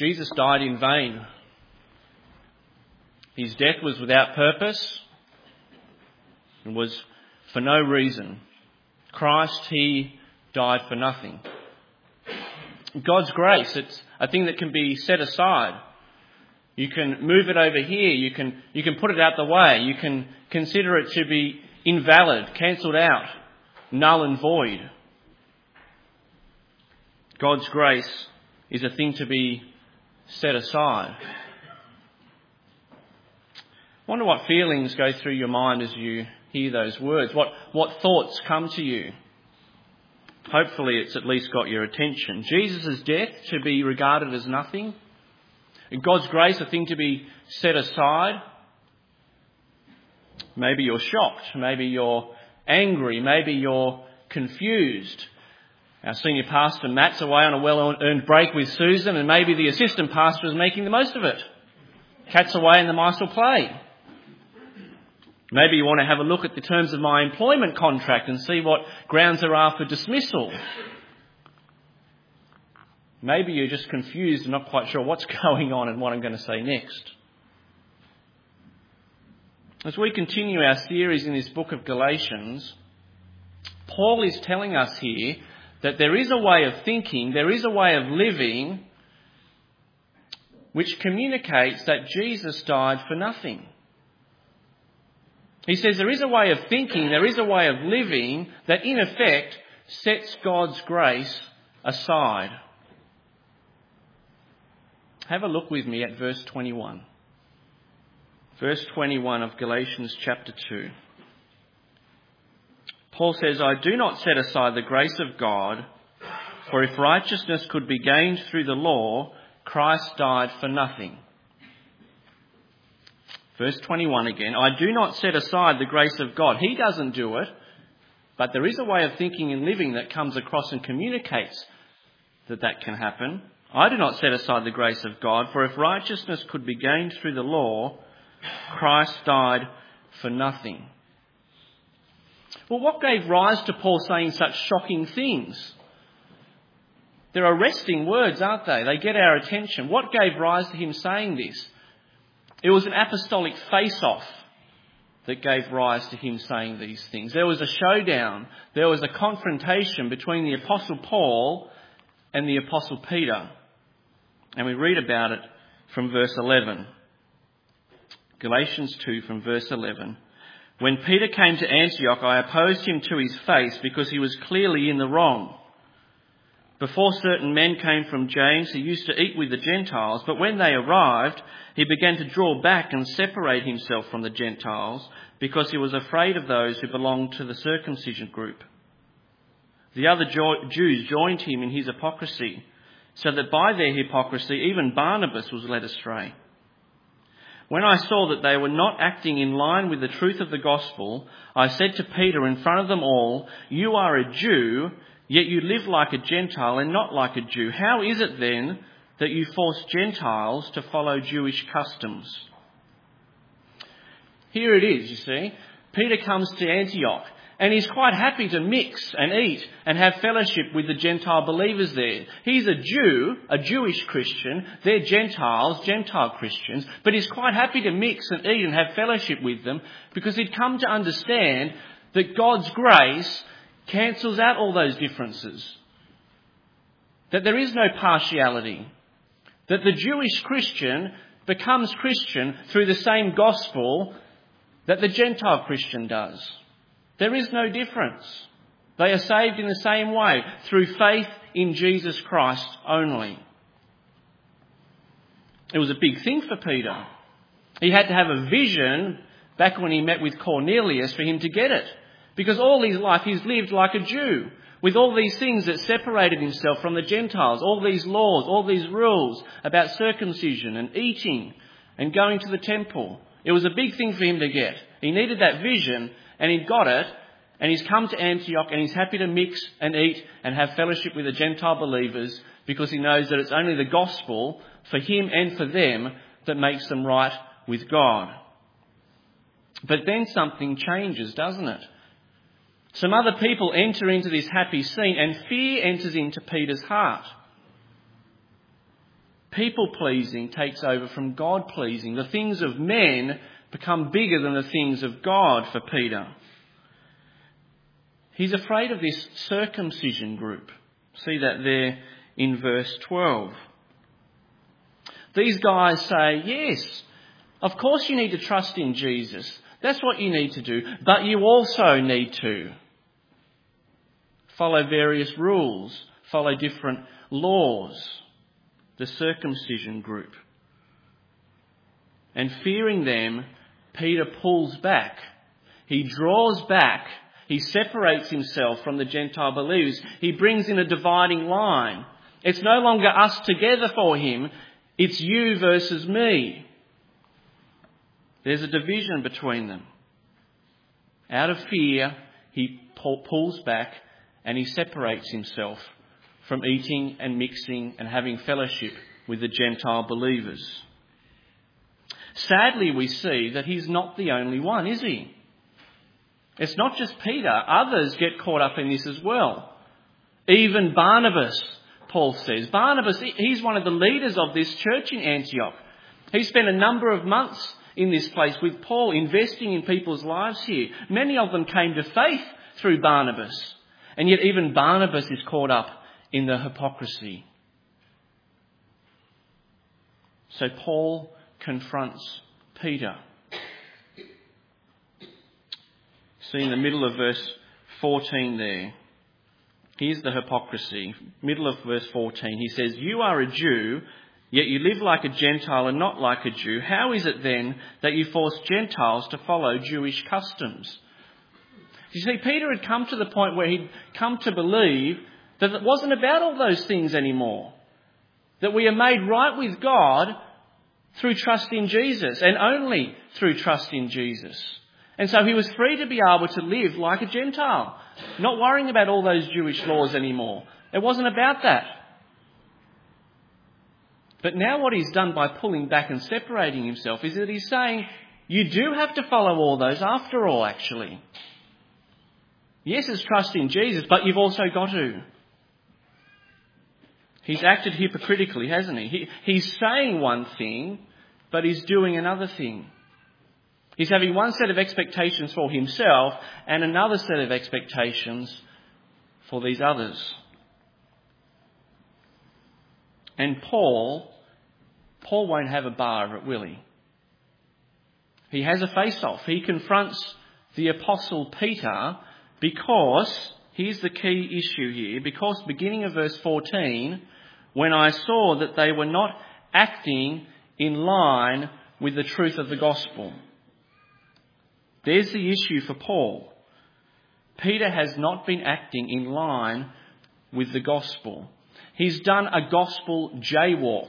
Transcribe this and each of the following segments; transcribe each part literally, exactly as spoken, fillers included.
Jesus died in vain. His death was without purpose and was for no reason. Christ, he died for nothing. God's grace, it's a thing that can be set aside. You can move it over here. You can, you can put it out the way. You can consider it to be invalid, cancelled out, null and void. God's grace is a thing to be set aside. I wonder what feelings go through your mind as you hear those words. What, what thoughts come to you? Hopefully it's at least got your attention. Jesus' death to be regarded as nothing. And God's grace a thing to be set aside. Maybe you're shocked. Maybe you're angry. Maybe you're confused. Our senior pastor Matt's away on a well-earned break with Susan, and maybe the assistant pastor is making the most of it. Cat's away and the mice will play. Maybe you want to have a look at the terms of my employment contract and see what grounds there are for dismissal. Maybe you're just confused and not quite sure what's going on and what I'm going to say next. As we continue our series in this book of Galatians, Paul is telling us here that there is a way of thinking, there is a way of living which communicates that Jesus died for nothing. He says there is a way of thinking, there is a way of living that in effect sets God's grace aside. Have a look with me at verse twenty-one. Verse twenty-one of Galatians chapter two. Paul says, I do not set aside the grace of God, for if righteousness could be gained through the law, Christ died for nothing. Verse twenty-one again, I do not set aside the grace of God. He doesn't do it, but there is a way of thinking and living that comes across and communicates that that can happen. I do not set aside the grace of God, for if righteousness could be gained through the law, Christ died for nothing. Well, what gave rise to Paul saying such shocking things? They're arresting words, aren't they? They get our attention. What gave rise to him saying this? It was an apostolic face-off that gave rise to him saying these things. There was a showdown. There was a confrontation between the Apostle Paul and the Apostle Peter. And we read about it from verse eleven. Galatians two from verse eleven. When Peter came to Antioch, I opposed him to his face because he was clearly in the wrong. Before certain men came from James, he used to eat with the Gentiles, but when they arrived, he began to draw back and separate himself from the Gentiles because he was afraid of those who belonged to the circumcision group. The other Jews joined him in his hypocrisy, so that by their hypocrisy even Barnabas was led astray. When I saw that they were not acting in line with the truth of the gospel, I said to Peter in front of them all, you are a Jew, yet you live like a Gentile and not like a Jew. How is it then that you force Gentiles to follow Jewish customs? Here it is, you see. Peter comes to Antioch and he's quite happy to mix and eat and have fellowship with the Gentile believers there. He's a Jew, a Jewish Christian. They're Gentiles, Gentile Christians. But he's quite happy to mix and eat and have fellowship with them because he'd come to understand that God's grace cancels out all those differences. That there is no partiality. That the Jewish Christian becomes Christian through the same gospel that the Gentile Christian does. There is no difference. They are saved in the same way, through faith in Jesus Christ only. It was a big thing for Peter. He had to have a vision back when he met with Cornelius for him to get it. Because all his life he's lived like a Jew, with all these things that separated himself from the Gentiles, all these laws, all these rules about circumcision and eating and going to the temple. It was a big thing for him to get. He needed that vision and he got it, and he's come to Antioch and he's happy to mix and eat and have fellowship with the Gentile believers because he knows that it's only the gospel for him and for them that makes them right with God. But then something changes, doesn't it? Some other people enter into this happy scene and fear enters into Peter's heart. People-pleasing takes over from God-pleasing. The things of men become bigger than the things of God for Peter. He's afraid of this circumcision group. See that there in verse twelve. These guys say, yes, of course you need to trust in Jesus. That's what you need to do. But you also need to follow various rules, follow different laws. The circumcision group. And fearing them, Peter pulls back. He draws back. He separates himself from the Gentile believers. He brings in a dividing line. It's no longer us together for him. It's you versus me. There's a division between them. Out of fear, he pulls back and he separates himself from eating and mixing and having fellowship with the Gentile believers. Sadly, we see that he's not the only one, is he? It's not just Peter. Others get caught up in this as well. Even Barnabas, Paul says. Barnabas, he's one of the leaders of this church in Antioch. He spent a number of months in this place with Paul, investing in people's lives here. Many of them came to faith through Barnabas. And yet even Barnabas is caught up in the hypocrisy. So Paul confronts Peter. See in the middle of verse fourteen there. Here's the hypocrisy. Middle of verse fourteen. He says, you are a Jew, yet you live like a Gentile and not like a Jew. How is it then that you force Gentiles to follow Jewish customs? You see, Peter had come to the point where he'd come to believe that it wasn't about all those things anymore. That we are made right with God through trust in Jesus and only through trust in Jesus. And so he was free to be able to live like a Gentile, not worrying about all those Jewish laws anymore. It wasn't about that. But now what he's done by pulling back and separating himself is that he's saying, you do have to follow all those after all, actually. Yes, it's trust in Jesus, but you've also got to. He's acted hypocritically, hasn't he? he? He's saying one thing, but he's doing another thing. He's having one set of expectations for himself and another set of expectations for these others. And Paul, Paul won't have a bar of it, will he? He has a face-off. He confronts the Apostle Peter because, here's the key issue here, because beginning of verse fourteen, when I saw that they were not acting in line with the truth of the gospel. There's the issue for Paul. Peter has not been acting in line with the gospel. He's done a gospel jaywalk.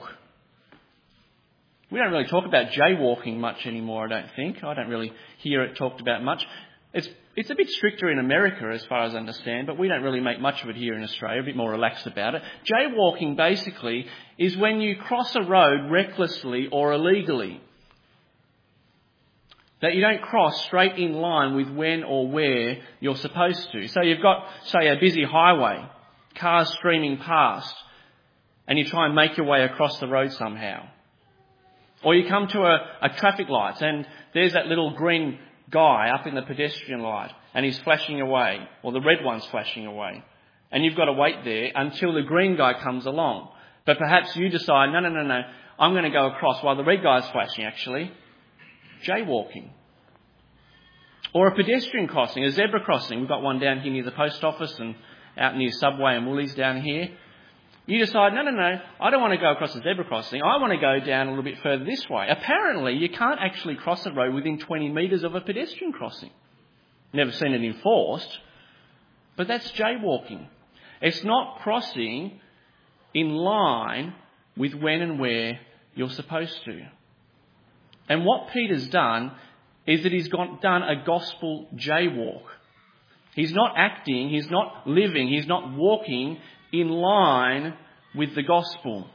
We don't really talk about jaywalking much anymore, I don't think. I don't really hear it talked about much. It's it's a bit stricter in America as far as I understand, but we don't really make much of it here in Australia, a bit more relaxed about it. Jaywalking basically is when you cross a road recklessly or illegally. That you don't cross straight in line with when or where you're supposed to. So you've got, say, a busy highway, cars streaming past, and you try and make your way across the road somehow. Or you come to a, a traffic light and there's that little green guy up in the pedestrian light and he's flashing away, or the red one's flashing away. And you've got to wait there until the green guy comes along. But perhaps you decide, no, no, no, no, I'm going to go across while the red guy's flashing, actually. Jaywalking. Or a pedestrian crossing, a zebra crossing. We've got one down here near the post office and out near Subway and Woolies down here. You decide, no, no, no, I don't want to go across the zebra crossing. I want to go down a little bit further this way. Apparently, you can't actually cross a road within twenty metres of a pedestrian crossing. Never seen it enforced, but that's jaywalking. It's not crossing in line with when and where you're supposed to. And what Peter's done is that he's got, done a gospel jaywalk. He's not acting, he's not living, he's not walking in line with the gospel.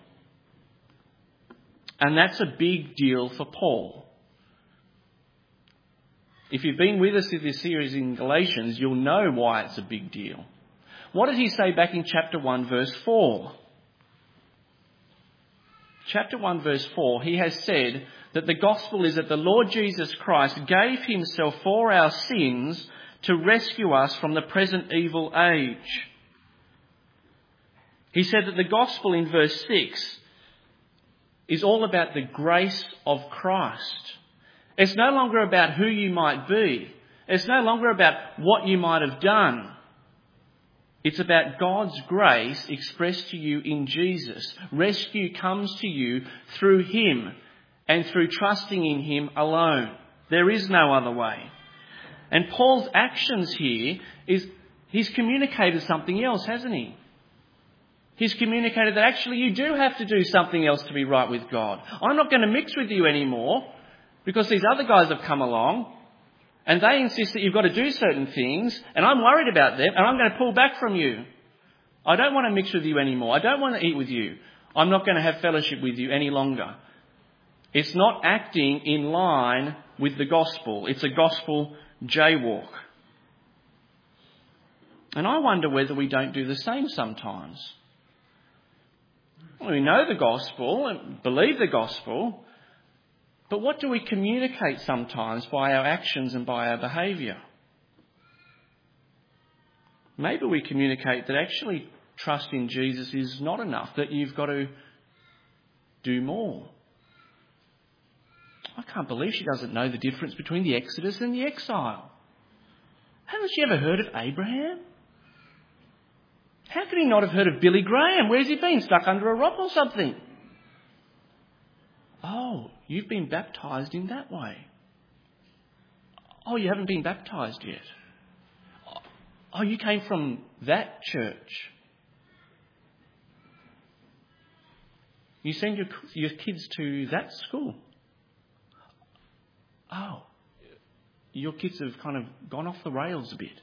And that's a big deal for Paul. If you've been with us in this series in Galatians, you'll know why it's a big deal. What did he say back in chapter one, verse four? chapter one, verse four, he has said that the gospel is that the Lord Jesus Christ gave himself for our sins to rescue us from the present evil age. He said that the gospel in verse six is all about the grace of Christ. It's no longer about who you might be. It's no longer about what you might have done. It's about God's grace expressed to you in Jesus. Rescue comes to you through him and through trusting in him alone. There is no other way. And Paul's actions here is he's communicated something else, hasn't he? He's communicated that actually you do have to do something else to be right with God. I'm not going to mix with you anymore because these other guys have come along and they insist that you've got to do certain things and I'm worried about them and I'm going to pull back from you. I don't want to mix with you anymore. I don't want to eat with you. I'm not going to have fellowship with you any longer. It's not acting in line with the gospel. It's a gospel jaywalk. And I wonder whether we don't do the same sometimes. We know the gospel and believe the gospel, but what do we communicate sometimes by our actions and by our behaviour? Maybe we communicate that actually trust in Jesus is not enough, that you've got to do more. I can't believe she doesn't know the difference between the Exodus and the exile. Hasn't she ever heard of Abraham? How could he not have heard of Billy Graham? Where's he been? Stuck under a rock or something? Oh, you've been baptised in that way. Oh, you haven't been baptised yet. Oh, you came from that church. You send your, your kids to that school. Oh, your kids have kind of gone off the rails a bit.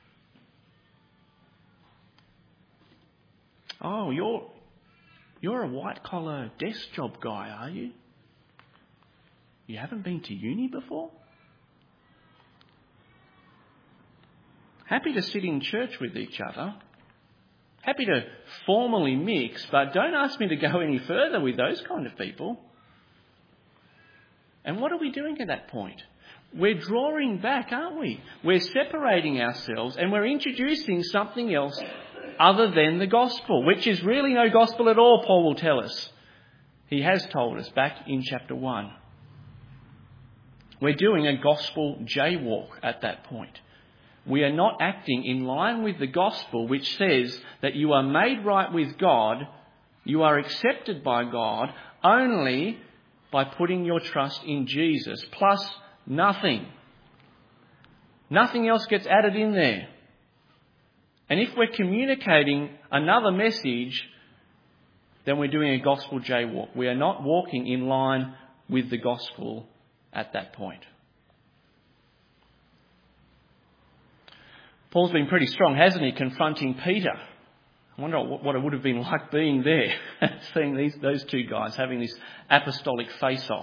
Oh, you're you're a white-collar desk job guy, are you? You haven't been to uni before? Happy to sit in church with each other. Happy to formally mix, but don't ask me to go any further with those kind of people. And what are we doing at that point? We're drawing back, aren't we? We're separating ourselves and we're introducing something else other than the gospel, which is really no gospel at all, Paul will tell us. He has told us back in chapter one. We're doing a gospel jaywalk at that point. We are not acting in line with the gospel, which says that you are made right with God, you are accepted by God only by putting your trust in Jesus, plus nothing. Nothing else gets added in there. And if we're communicating another message, then we're doing a gospel jaywalk. We are not walking in line with the gospel at that point. Paul's been pretty strong, hasn't he, confronting Peter. I wonder what it would have been like being there, seeing these those two guys having this apostolic face-off.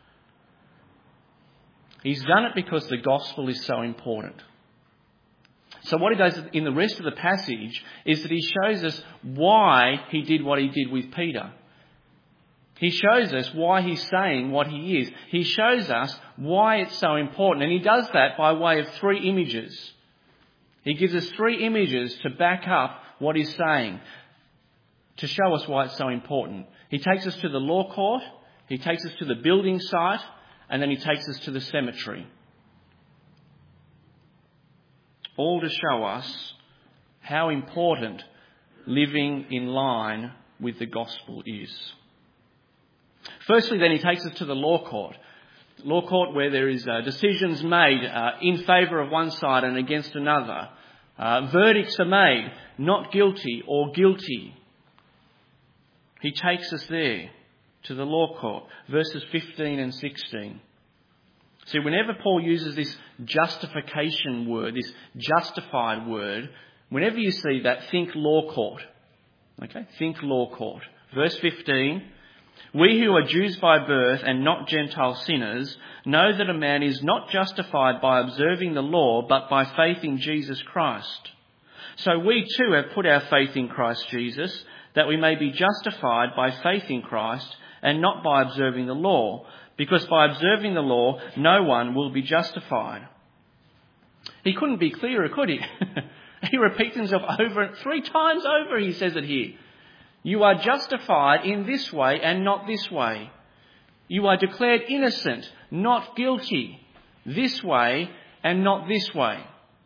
He's done it because the gospel is so important. So what he does in the rest of the passage is that he shows us why he did what he did with Peter. He shows us why he's saying what he is. He shows us why it's so important. And he does that by way of three images. He gives us three images to back up what he's saying, to show us why it's so important. He takes us to the law court, he takes us to the building site, and then he takes us to the cemetery. All to show us how important living in line with the gospel is. Firstly, then, he takes us to the law court. Law court where there is uh, decisions made uh, in favour of one side and against another. Uh, verdicts are made, not guilty or guilty. He takes us there to the law court, verses fifteen and sixteen. See, whenever Paul uses this justification word, this justified word, whenever you see that, think law court. Okay, think law court. Verse fifteen, we who are Jews by birth and not Gentile sinners know that a man is not justified by observing the law, but by faith in Jesus Christ. So we too have put our faith in Christ Jesus, that we may be justified by faith in Christ and not by observing the law, because by observing the law, no one will be justified. He couldn't be clearer, could he? He repeats himself over, three times over he says it here. You are justified in this way and not this way. You are declared innocent, not guilty, this way and not this way.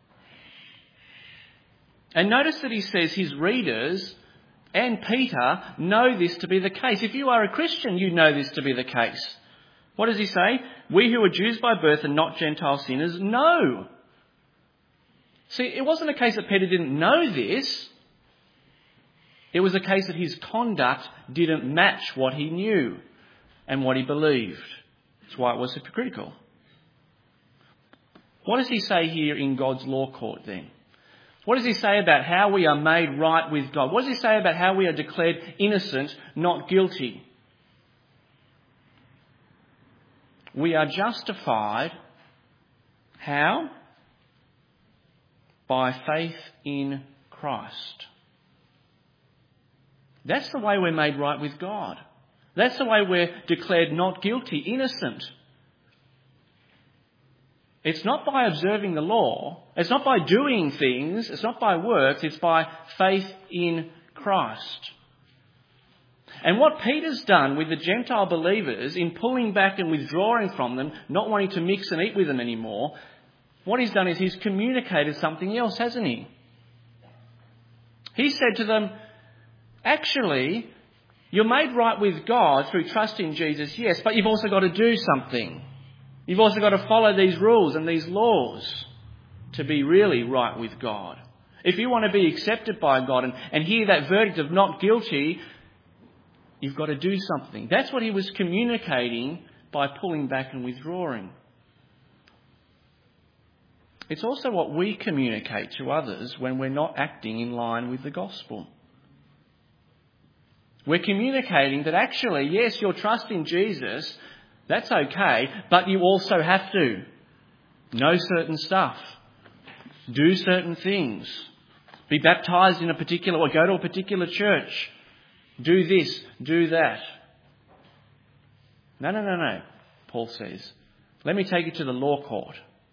And notice that he says his readers and Peter know this to be the case. If you are a Christian, you know this to be the case. What does he say? We who are Jews by birth and not Gentile sinners know. See, it wasn't a case that Peter didn't know this. It was a case that his conduct didn't match what he knew and what he believed. That's why it was hypocritical. What does he say here in God's law court then? What does he say about how we are made right with God? What does he say about how we are declared innocent, not guilty? We are justified. How? By faith in Christ. That's the way we're made right with God. That's the way we're declared not guilty, innocent. It's not by observing the law. It's not by doing things. It's not by works. It's by faith in Christ. And what Peter's done with the Gentile believers in pulling back and withdrawing from them, not wanting to mix and eat with them anymore, what he's done is he's communicated something else, hasn't he? He said to them, actually, you're made right with God through trust in Jesus, yes, but you've also got to do something. You've also got to follow these rules and these laws to be really right with God. If you want to be accepted by God and, and hear that verdict of not guilty, you've got to do something. That's what he was communicating by pulling back and withdrawing. It's also what we communicate to others when we're not acting in line with the gospel. We're communicating that actually, yes, your trust in Jesus, that's okay, but you also have to know certain stuff, do certain things, be baptised in a particular, or go to a particular church, do this, do that. No, no, no, no, Paul says. Let me take you to the law court.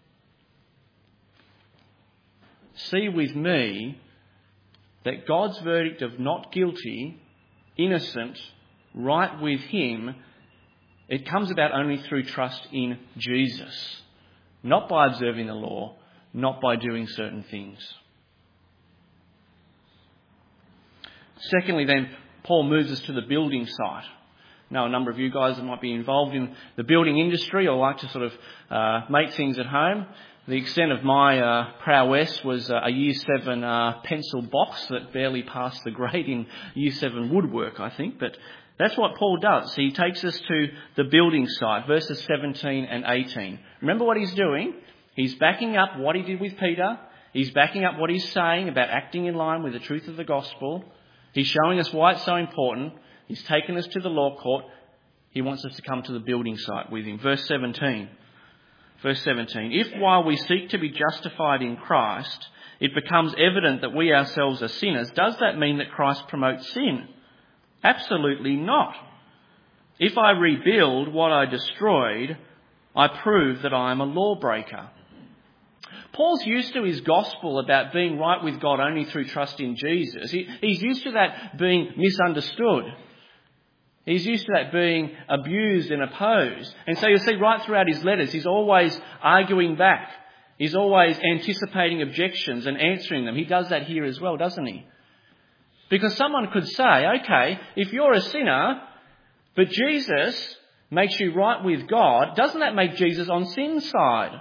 See with me that God's verdict of not guilty, innocent, right with him, it comes about only through trust in Jesus. Not by observing the law, not by doing certain things. Secondly then, Paul moves us to the building site. Now, a number of you guys that might be involved in the building industry or like to sort of uh, make things at home. The extent of my uh, prowess was uh, a Year seven uh, pencil box that barely passed the grade in Year seven woodwork, I think. But that's what Paul does. He takes us to the building site, verses seventeen and eighteen. Remember what he's doing? He's backing up what he did with Peter. He's backing up what he's saying about acting in line with the truth of the gospel. He's showing us why it's so important. He's taken us to the law court. He wants us to come to the building site with him. Verse seventeen. Verse seventeen, if while we seek to be justified in Christ, it becomes evident that we ourselves are sinners, does that mean that Christ promotes sin? Absolutely not. If I rebuild what I destroyed, I prove that I am a lawbreaker. Paul's used to his gospel about being right with God only through trust in Jesus. He, he's used to that being misunderstood. He's used to that being abused and opposed. And so you'll see right throughout his letters, he's always arguing back. He's always anticipating objections and answering them. He does that here as well, doesn't he? Because someone could say, okay, if you're a sinner, but Jesus makes you right with God, doesn't that make Jesus on sin's side?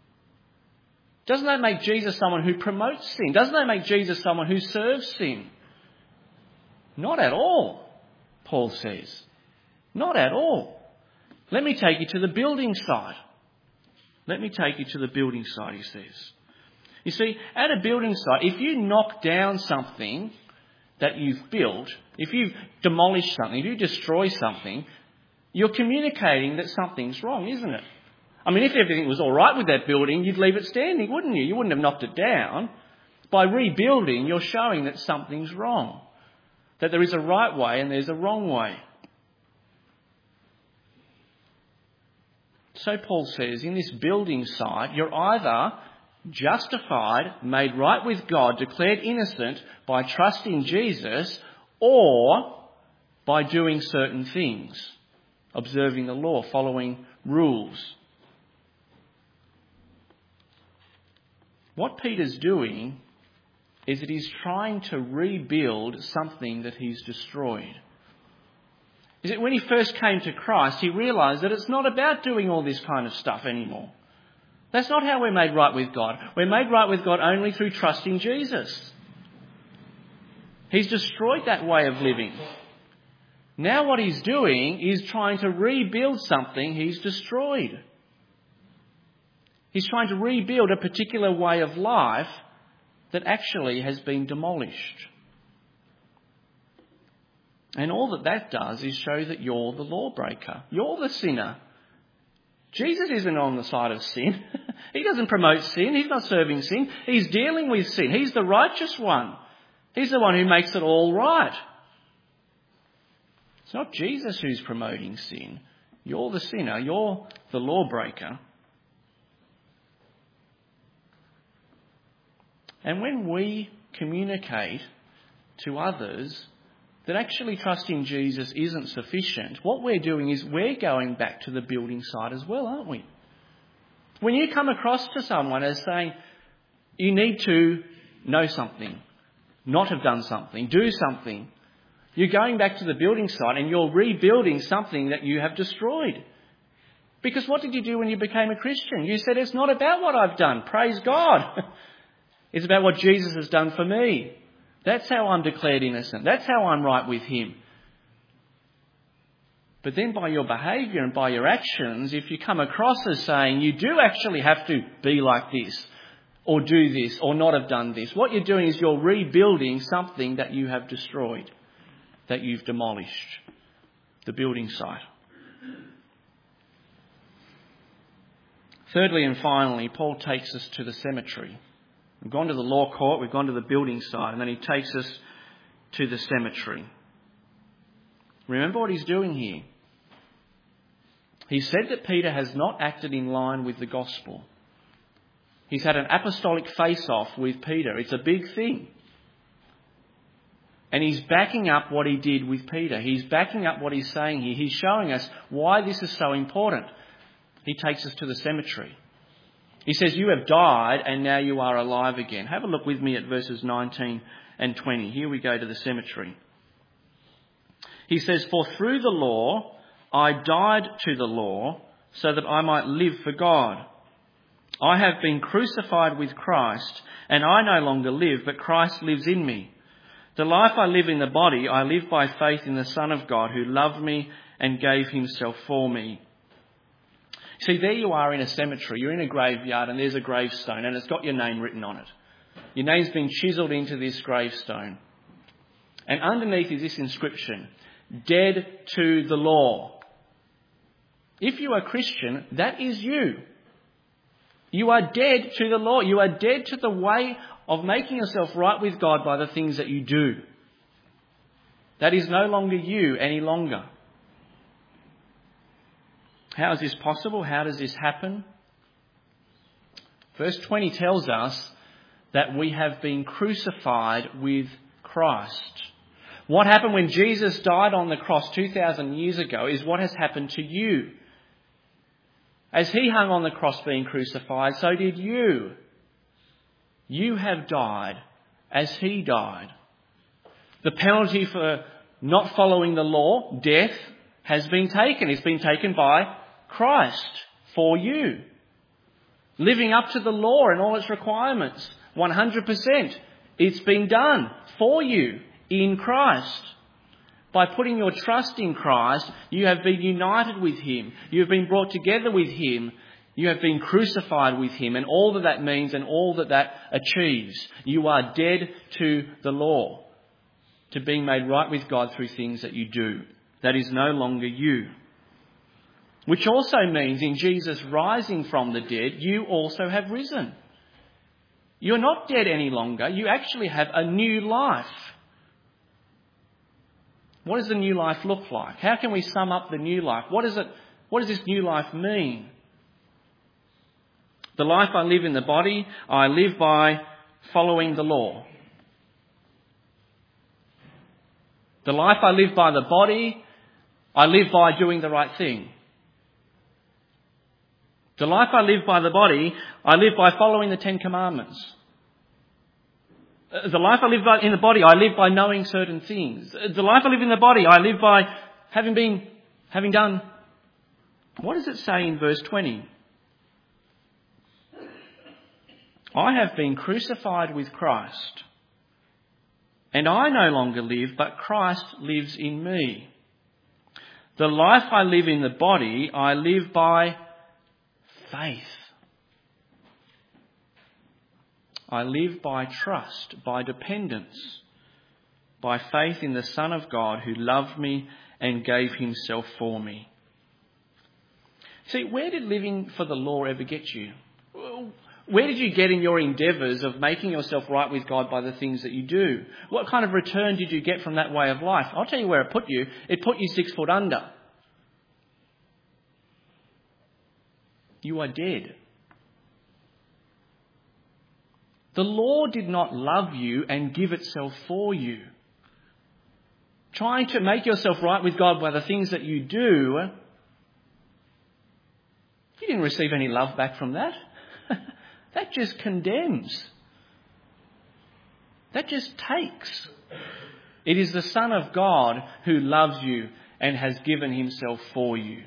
Doesn't that make Jesus someone who promotes sin? Doesn't that make Jesus someone who serves sin? Not at all. Paul says. Not at all. Let me take you to the building site. Let me take you to the building site, he says. You see, at a building site, if you knock down something that you've built, if you demolish something, if you destroy something, you're communicating that something's wrong, isn't it? I mean, if everything was all right with that building, you'd leave it standing, wouldn't you? You wouldn't have knocked it down. By rebuilding, you're showing that something's wrong. That there is a right way and there's a wrong way. So Paul says, in this building site, you're either justified, made right with God, declared innocent by trusting Jesus, or by doing certain things, observing the law, following rules. What Peter's doing is that he's trying to rebuild something that he's destroyed. Is that when he first came to Christ, he realised that it's not about doing all this kind of stuff anymore. That's not how we're made right with God. We're made right with God only through trusting Jesus. He's destroyed that way of living. Now what he's doing is trying to rebuild something he's destroyed. He's trying to rebuild a particular way of life that actually has been demolished. And all that that does is show that you're the lawbreaker. You're the sinner. Jesus isn't on the side of sin. He doesn't promote sin. He's not serving sin. He's dealing with sin. He's the righteous one. He's the one who makes it all right. It's not Jesus who's promoting sin. You're the sinner. You're the lawbreaker. And when we communicate to others that actually trusting Jesus isn't sufficient, what we're doing is we're going back to the building site as well, aren't we? When you come across to someone as saying, you need to know something, not have done something, do something, you're going back to the building site and you're rebuilding something that you have destroyed. Because what did you do when you became a Christian? You said, it's not about what I've done, praise God. It's about what Jesus has done for me. That's how I'm declared innocent. That's how I'm right with him. But then by your behaviour and by your actions, if you come across as saying you do actually have to be like this or do this or not have done this, what you're doing is you're rebuilding something that you have destroyed, that you've demolished, the building site. Thirdly and finally, Paul takes us to the cemetery. We've gone to the law court, we've gone to the building site, and then he takes us to the cemetery. Remember what he's doing here. He said that Peter has not acted in line with the gospel. He's had an apostolic face-off with Peter. It's a big thing. And he's backing up what he did with Peter. He's backing up what he's saying here. He's showing us why this is so important. He takes us to the cemetery. He says, you have died and now you are alive again. Have a look with me at verses nineteen and twenty. Here we go to the cemetery. He says, for through the law I died to the law so that I might live for God. I have been crucified with Christ, and I no longer live, but Christ lives in me. The life I live in the body, I live by faith in the Son of God who loved me and gave himself for me. See, there you are in a cemetery. You're in a graveyard and there's a gravestone and it's got your name written on it. Your name's been chiselled into this gravestone. And underneath is this inscription, dead to the law. If you are Christian, that is you. You are dead to the law. You are dead to the way of making yourself right with God by the things that you do. That is no longer you any longer. How is this possible? How does this happen? Verse twenty tells us that we have been crucified with Christ. What happened when Jesus died on the cross two thousand years ago is what has happened to you. As he hung on the cross being crucified, so did you. You have died as he died. The penalty for not following the law, death, has been taken. It's been taken by Christ for you. Living up to the law and all its requirements, one hundred percent. It's been done for you in Christ. By putting your trust in Christ, you have been united with him. You have been brought together with him. You have been crucified with him, and all that that means and all that that achieves. You are dead to the law, to being made right with God through things that you do. That is no longer you. Which also means in Jesus rising from the dead, you also have risen. You're not dead any longer. You actually have a new life. What does the new life look like? How can we sum up the new life? What is it? What does this new life mean? The life I live in the body, I live by following the law. The life I live by the body, I live by doing the right thing. The life I live by the body, I live by following the Ten Commandments. The life I live by in the body, I live by knowing certain things. The life I live in the body, I live by having been, having done. What does it say in verse twenty? I have been crucified with Christ, and I no longer live, but Christ lives in me. The life I live in the body, I live by faith. I live by trust, by dependence, by faith in the Son of God who loved me and gave himself for me. See, where did living for the law ever get you? Where did you get in your endeavours of making yourself right with God by the things that you do? What kind of return did you get from that way of life? I'll tell you where it put you. It put you six foot under. You are dead. The law did not love you and give itself for you. Trying to make yourself right with God by the things that you do, you didn't receive any love back from that. That just condemns. That just takes. It is the Son of God who loves you and has given himself for you.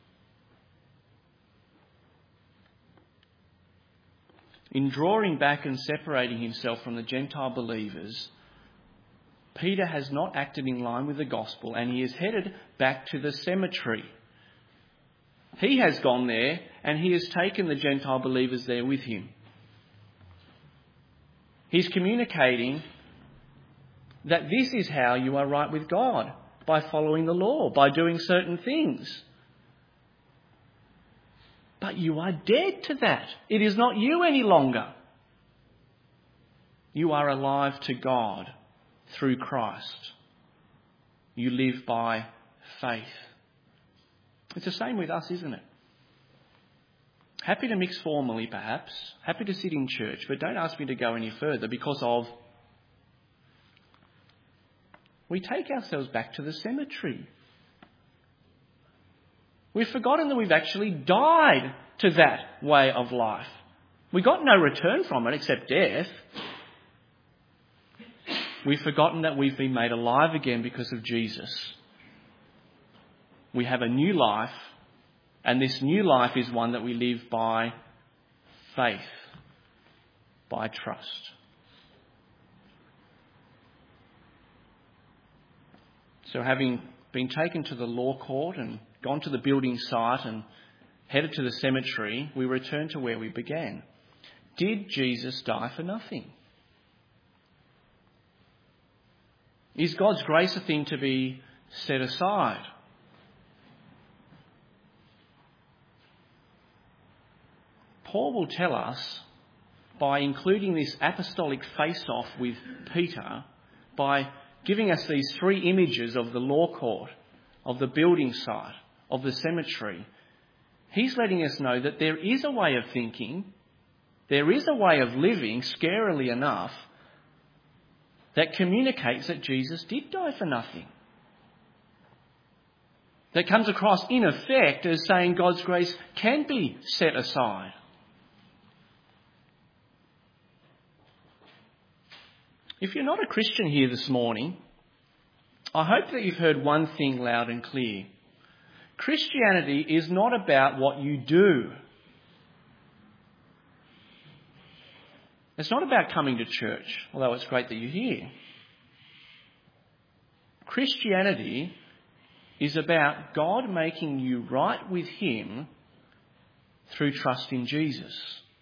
In drawing back and separating himself from the Gentile believers, Peter has not acted in line with the gospel, and he is headed back to the cemetery. He has gone there and he has taken the Gentile believers there with him. He's communicating that this is how you are right with God, by following the law, by doing certain things. But you are dead to that. It is not you any longer. You are alive to God through Christ. You live by faith. It's the same with us, isn't it? Happy to mix formally, perhaps. Happy to sit in church, but don't ask me to go any further because of... We take ourselves back to the cemetery. We've forgotten that we've actually died to that way of life. We got no return from it except death. We've forgotten that we've been made alive again because of Jesus. We have a new life, and this new life is one that we live by faith, by trust. So having been taken to the law court and gone to the building site and headed to the cemetery, we return to where we began. Did Jesus die for nothing? Is God's grace a thing to be set aside? Paul will tell us, by including this apostolic face-off with Peter, by giving us these three images of the law court, of the building site, of the cemetery, he's letting us know that there is a way of thinking, there is a way of living, scarily enough, that communicates that Jesus did die for nothing. That comes across in effect as saying God's grace can be set aside. If you're not a Christian here this morning, I hope that you've heard one thing loud and clear. Christianity is not about what you do. It's not about coming to church, although it's great that you're here. Christianity is about God making you right with him through trust in Jesus.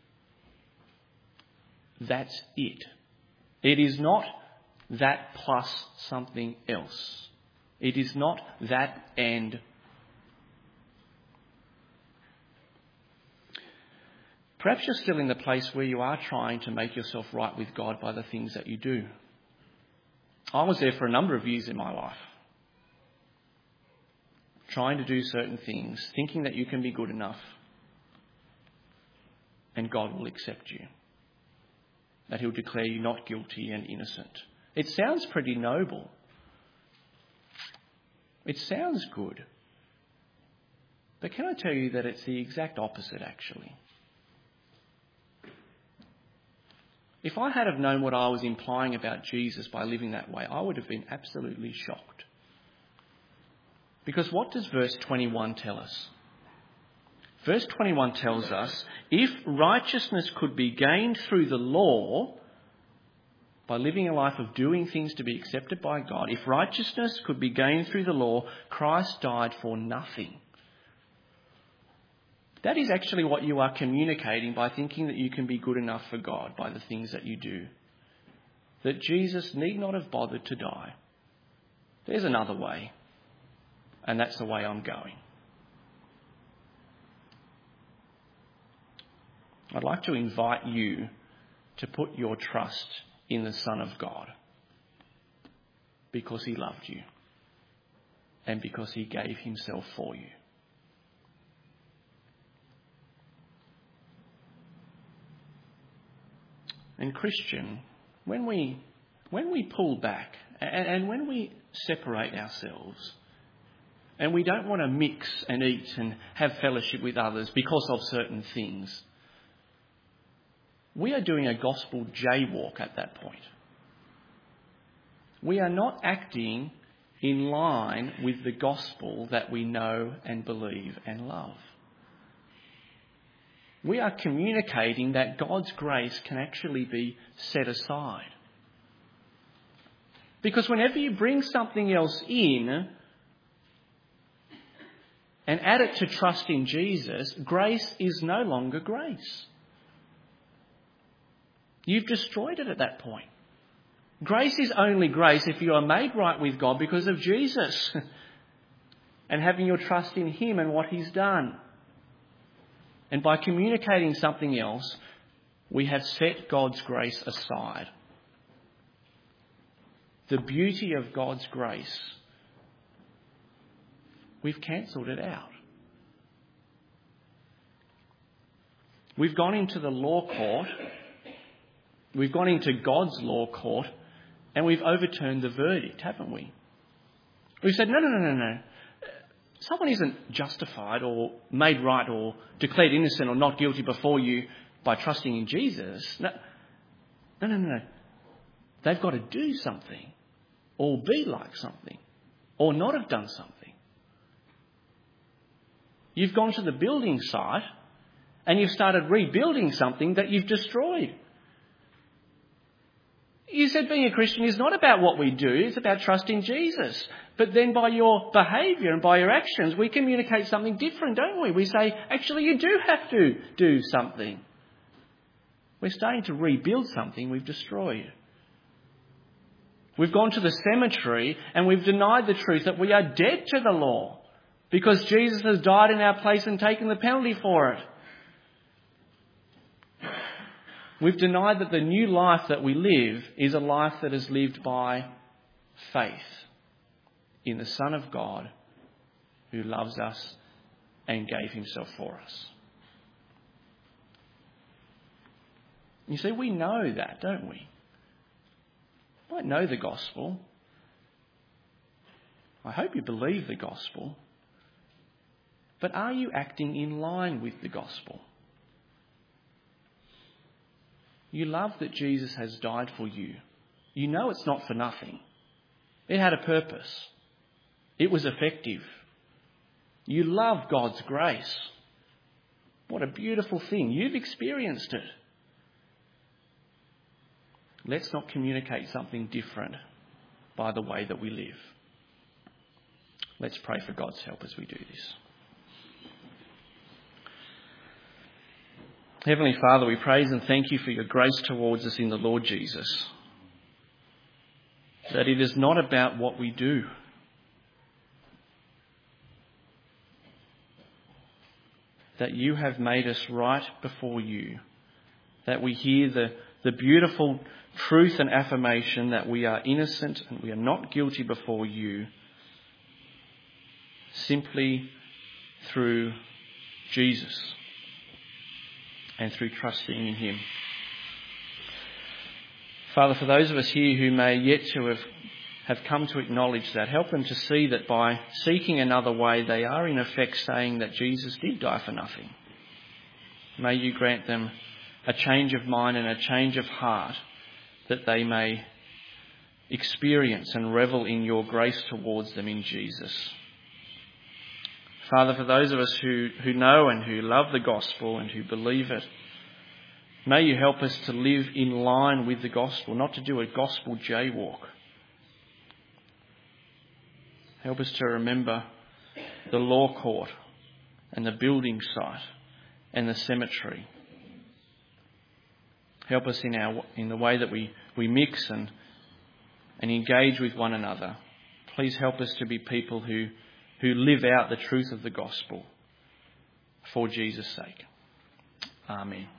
That's it. It is not that plus something else. It is not that and. Perhaps you're still in the place where you are trying to make yourself right with God by the things that you do. I was there for a number of years in my life. Trying to do certain things, thinking that you can be good enough. and God will accept you. That he'll declare you not guilty and innocent. It sounds pretty noble. It sounds good. But can I tell you that it's the exact opposite, actually? If I had have known what I was implying about Jesus by living that way, I would have been absolutely shocked. Because what does verse twenty-one tell us? Verse twenty-one tells us, if righteousness could be gained through the law, by living a life of doing things to be accepted by God, if righteousness could be gained through the law, Christ died for nothing. That is actually what you are communicating by thinking that you can be good enough for God by the things that you do. That Jesus need not have bothered to die. There's another way, and that's the way I'm going. I'd like to invite you to put your trust in the Son of God because he loved you and because he gave himself for you. And Christian, when we when we pull back and, and when we separate ourselves and we don't want to mix and eat and have fellowship with others because of certain things, we are doing a gospel jaywalk at that point. We are not acting in line with the gospel that we know and believe and love. We are communicating that God's grace can actually be set aside. Because whenever you bring something else in and add it to trust in Jesus, grace is no longer grace. You've destroyed it at that point. Grace is only grace if you are made right with God because of Jesus and having your trust in him and what he's done. And by communicating something else, we have set God's grace aside. The beauty of God's grace, we've cancelled it out. We've gone into the law court, we've gone into God's law court, and we've overturned the verdict, haven't we? We've said, no, no, no, no, no. Someone isn't justified or made right or declared innocent or not guilty before you by trusting in Jesus. No, no, no, no. They've got to do something or be like something or not have done something. You've gone to the building site and you've started rebuilding something that you've destroyed. You said being a Christian is not about what we do, it's about trusting Jesus. But then by your behaviour and by your actions, we communicate something different, don't we? We say, actually, you do have to do something. We're starting to rebuild something we've destroyed. We've gone to the cemetery and we've denied the truth that we are dead to the law because Jesus has died in our place and taken the penalty for it. We've denied that the new life that we live is a life that is lived by faith in the Son of God who loves us and gave himself for us. You see, we know that, don't we? You might know the gospel. I hope you believe the gospel. But are you acting in line with the gospel? You love that Jesus has died for you. You know it's not for nothing. It had a purpose. It was effective. You love God's grace. What a beautiful thing. You've experienced it. Let's not communicate something different by the way that we live. Let's pray for God's help as we do this. Heavenly Father, we praise and thank you for your grace towards us in the Lord Jesus. That it is not about what we do. That you have made us right before you. That we hear the, the beautiful truth and affirmation that we are innocent and we are not guilty before you. Simply through Jesus. and through trusting in him. Father, for those of us here who may yet to have, have come to acknowledge that, help them to see that by seeking another way, they are in effect saying that Jesus did die for nothing. May you grant them a change of mind and a change of heart, that they may experience and revel in your grace towards them in Jesus. Father, for those of us who, who know and who love the gospel and who believe it, may you help us to live in line with the gospel, not to do a gospel jaywalk. Help us to remember the law court and the building site and the cemetery. Help us in our in the way that we, we mix and, and engage with one another. Please help us to be people who, who live out the truth of the gospel for Jesus' sake. Amen.